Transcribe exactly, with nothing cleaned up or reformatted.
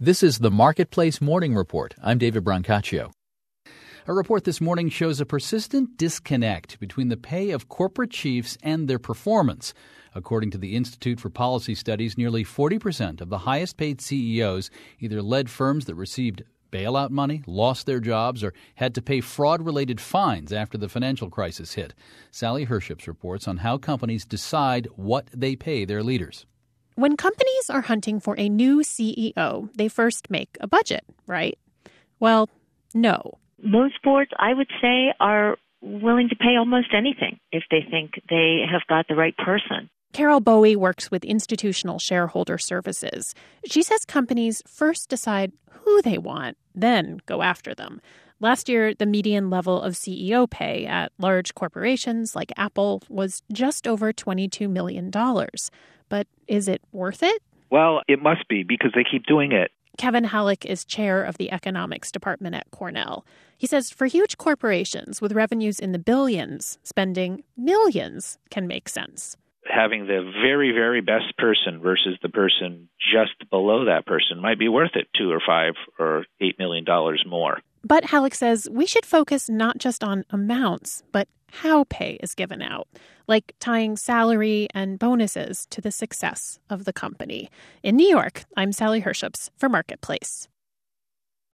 This is the Marketplace Morning Report. I'm David Brancaccio. A report this morning shows a persistent disconnect between the pay of corporate chiefs and their performance. According to the Institute for Policy Studies, nearly forty percent of the highest-paid C E Os either led firms that received bailout money, lost their jobs, or had to pay fraud-related fines after the financial crisis hit. Sally Herships reports on how companies decide what they pay their leaders. When companies are hunting for a new C E O, they first make a budget, right? Well, no. Most boards, I would say, are willing to pay almost anything if they think they have got the right person. Carol Bowie works with Institutional Shareholder Services. She says companies first decide who they want, then go after them. Last year, the median level of C E O pay at large corporations like Apple was just over twenty-two million dollars. But is it worth it? Well, it must be because they keep doing it. Kevin Halleck is chair of the economics department at Cornell. He says for huge corporations with revenues in the billions, spending millions can make sense. Having the very, very best person versus the person just below that person might be worth it two or five or eight million dollars more. But Halleck says we should focus not just on amounts, but how pay is given out, like tying salary and bonuses to the success of the company. In New York, I'm Sally Herships for Marketplace.